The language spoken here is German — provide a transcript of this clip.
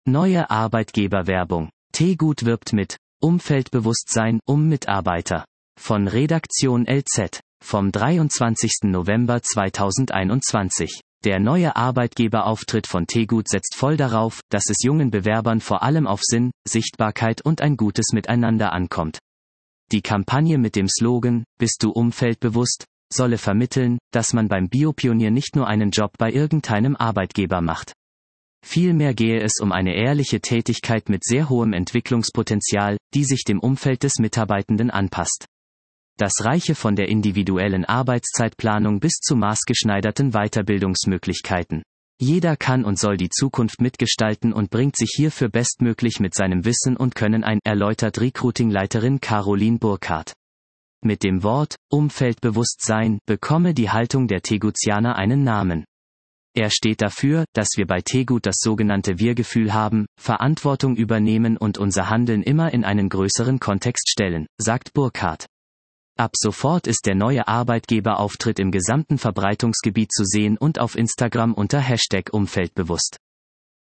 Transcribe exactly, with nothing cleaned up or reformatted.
Neue Arbeitgeberwerbung. Tegut wirbt mit Umfeldbewusstsein um Mitarbeiter. Von Redaktion L Z. Vom dreiundzwanzigsten November zweitausendeinundzwanzig. Der neue Arbeitgeberauftritt von Tegut setzt voll darauf, dass es jungen Bewerbern vor allem auf Sinn, Sichtbarkeit und ein gutes Miteinander ankommt. Die Kampagne mit dem Slogan „Bist du umfeldbewusst?“ solle vermitteln, dass man beim Biopionier nicht nur einen Job bei irgendeinem Arbeitgeber macht. Vielmehr gehe es um eine ehrliche Tätigkeit mit sehr hohem Entwicklungspotenzial, die sich dem Umfeld des Mitarbeitenden anpasst. Das reiche von der individuellen Arbeitszeitplanung bis zu maßgeschneiderten Weiterbildungsmöglichkeiten. Jeder kann und soll die Zukunft mitgestalten und bringt sich hierfür bestmöglich mit seinem Wissen und Können ein, erläutert Recruiting-Leiterin Caroline Burkhardt. Mit dem Wort Umfeldbewusstsein bekomme die Haltung der Tegutianer einen Namen. Er steht dafür, dass wir bei Tegut das sogenannte Wir-Gefühl haben, Verantwortung übernehmen und unser Handeln immer in einen größeren Kontext stellen, sagt Burkhardt. Ab sofort ist der neue Arbeitgeberauftritt im gesamten Verbreitungsgebiet zu sehen und auf Instagram unter Hashtag Umfeldbewusst.